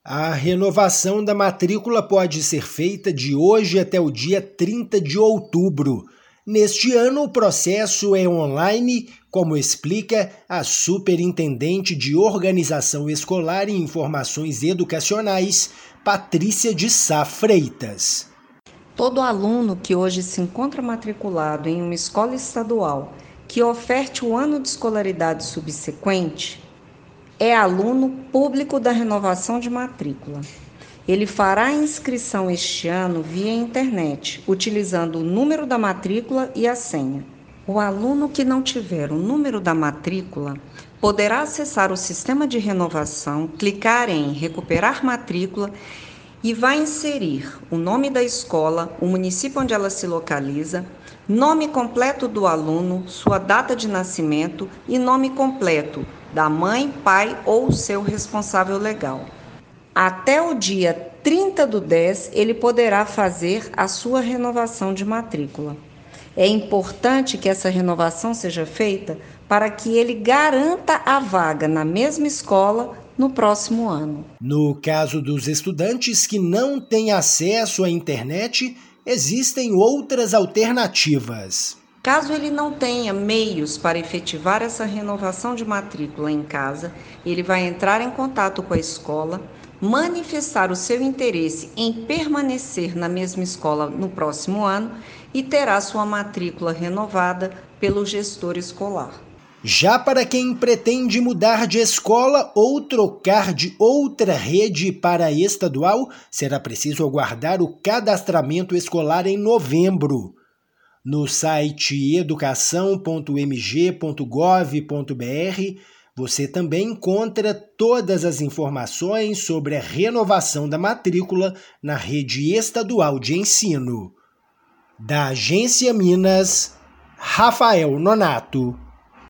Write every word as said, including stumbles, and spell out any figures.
A renovação da matrícula pode ser feita de hoje até o dia trinta de outubro. Neste ano, o processo é online, como explica a Superintendente de Organização Escolar e Informações Educacionais, Patrícia de Sá Freitas. Todo aluno que hoje se encontra matriculado em uma escola estadual que oferte o ano de escolaridade subsequente é aluno público da renovação de matrícula. Ele fará a inscrição este ano via internet, utilizando o número da matrícula e a senha. O aluno que não tiver o número da matrícula poderá acessar o sistema de renovação, clicar em Recuperar Matrícula e vai inserir o nome da escola, o município onde ela se localiza, nome completo do aluno, sua data de nascimento e nome completo da mãe, pai ou seu responsável legal. Até o dia trinta do dez, ele poderá fazer a sua renovação de matrícula. É importante que essa renovação seja feita para que ele garanta a vaga na mesma escola no próximo ano. No caso dos estudantes que não têm acesso à internet, existem outras alternativas. Caso ele não tenha meios para efetivar essa renovação de matrícula em casa, ele vai entrar em contato com a escola, manifestar o seu interesse em permanecer na mesma escola no próximo ano e terá sua matrícula renovada pelo gestor escolar. Já para quem pretende mudar de escola ou trocar de outra rede para a estadual, será preciso aguardar o cadastramento escolar em novembro. No site educação ponto m g ponto gov ponto b r, você também encontra todas as informações sobre a renovação da matrícula na rede estadual de ensino. Da Agência Minas, Rafael Nonato.